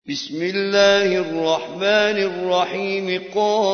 بسم الله الرحمن الرحيم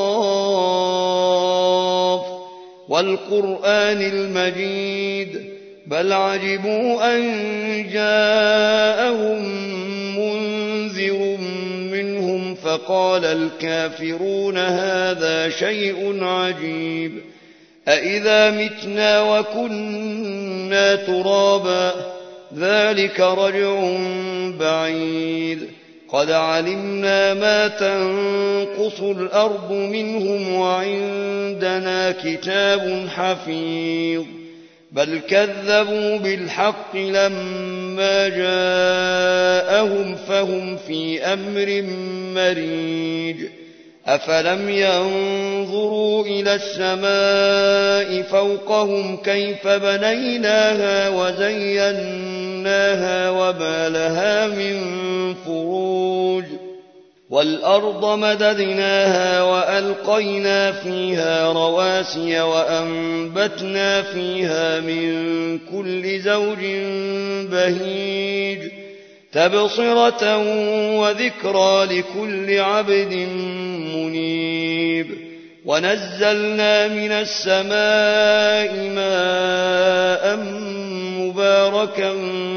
قاف والقرآن المجيد بل عجبوا أن جاءهم منذر منهم فقال الكافرون هذا شيء عجيب أإذا متنا وكنا ترابا ذلك رجع بعيد قد علمنا ما تنقص الأرض منهم وعندنا كتاب حفيظ بل كذبوا بالحق لما جاءهم فهم في أمر مريج أفلم ينظروا إلى السماء فوقهم كيف بنيناها وزيناها وما لها من فروج والأرض مددناها وألقينا فيها رواسي وأنبتنا فيها من كل زوج بهيج تبصرة وذكرى لكل عبد منيب نزلنا من السماء ماء مباركا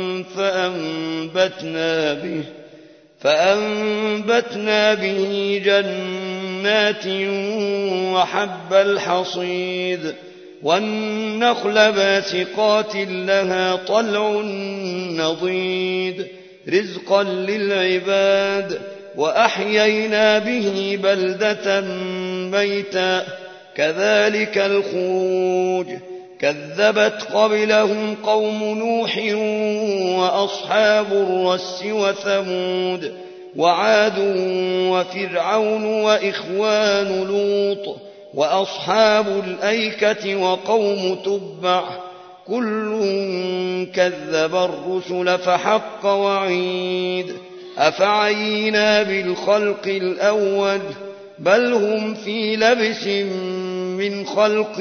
فأنبتنا به جنات وحب الحصيد والنخل باسقات لها طلع نضيد رزقا للعباد وأحيينا به بلدة ميتا كذلك الخروج كذبت قبلهم قوم نوح وأصحاب الرس وثمود وعاد وفرعون وإخوان لوط وأصحاب الأيكة وقوم تبع كل كذب الرسل فحق وعيد أفعينا بالخلق الأول بل هم في لبس من خلق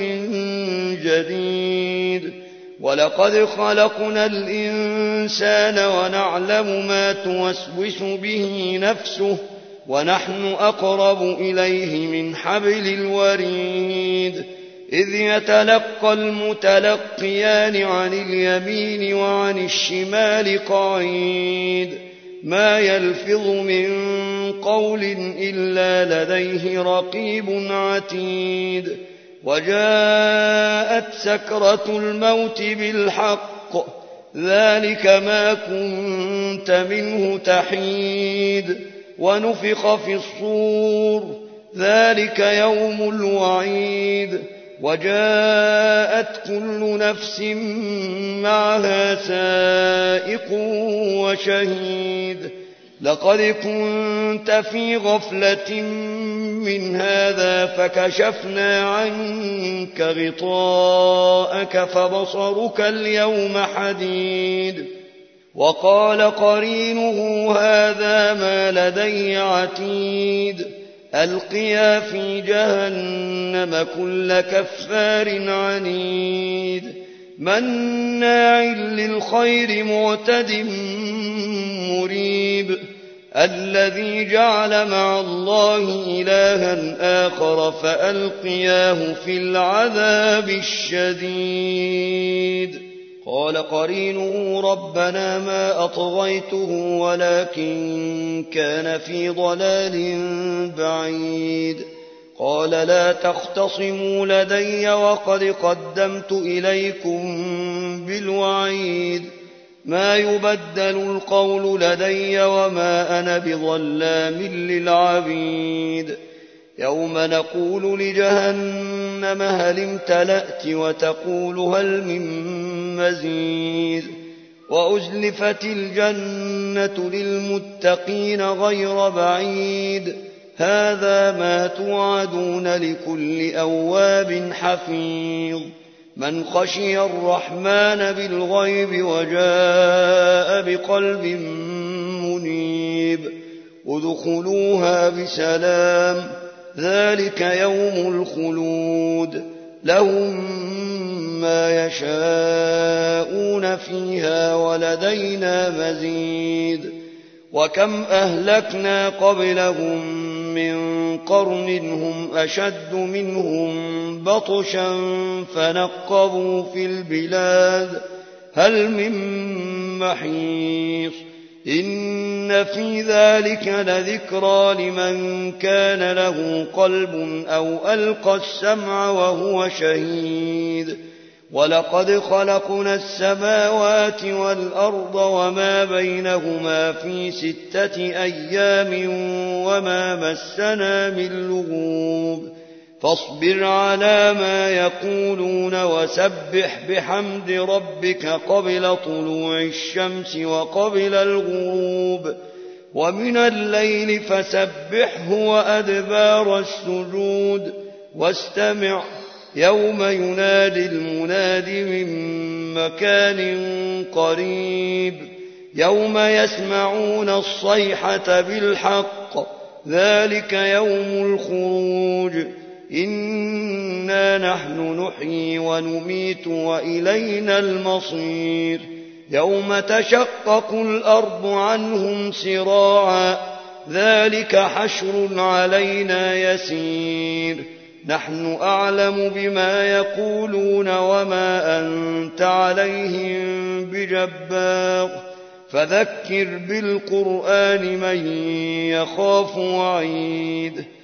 جديد ولقد خلقنا الإنسان ونعلم ما توسوس به نفسه ونحن أقرب إليه من حبل الوريد إذ يتلقى المتلقيان عن اليمين وعن الشمال قعيد ما يلفظ من قول إلا لديه رقيب عتيد وجاءت سكرة الموت بالحق ذلك ما كنت منه تحيد ونفخ في الصور ذلك يوم الوعيد وجاءت كل نفس معها سائق وشهيد لقد كنت في غفلة من هذا فكشفنا عنك غطاءك فبصرك اليوم حديد وقال قرينه هذا ما لدي عتيد ألقيا في جهنم كل كفار عنيد مناع للخير معتد مريب الذي جعل مع الله إلها آخر فألقياه في العذاب الشديد قال قرينه ربنا ما أطغيته ولكن كان في ضلال بعيد قال لا تختصموا لدي وقد قدمت إليكم بالوعيد ما يبدل القول لدي وما أنا بظلام للعبيد يوم نقول لجهنم هل امتلأت وتقول هل من مزيد وأزلفت الجنة للمتقين غير بعيد هذا ما توعدون لكل أواب حفيظ من خشي الرحمن بالغيب وجاء بقلب منيب ادخلوها بسلام ذلك يوم الخلود لهم ما يشاءون فيها ولدينا مزيد وكم أهلكنا قبلهم من قرن هم أشد منهم بطشا فنقبوا في البلاد هل من محيص إن في ذلك لذكرى لمن كان له قلب أو ألقى السمع وهو شهيد ولقد خلقنا السماوات والأرض وما بينهما في 6 أيام وما مسنا من لغوب فاصبر على ما يقولون وسبح بحمد ربك قبل طلوع الشمس وقبل الغروب ومن الليل فسبحه وأدبار السجود واستمع يوم ينادي المناد من مكان قريب يوم يسمعون الصيحة بالحق ذلك يوم الخروج إنا نحن نحيي ونميت وإلينا المصير يوم تشقق الأرض عنهم سراعا ذلك حشر علينا يسير نحن أعلم بما يقولون وما أنت عليهم بجبار فذكر بالقرآن من يخاف وعيد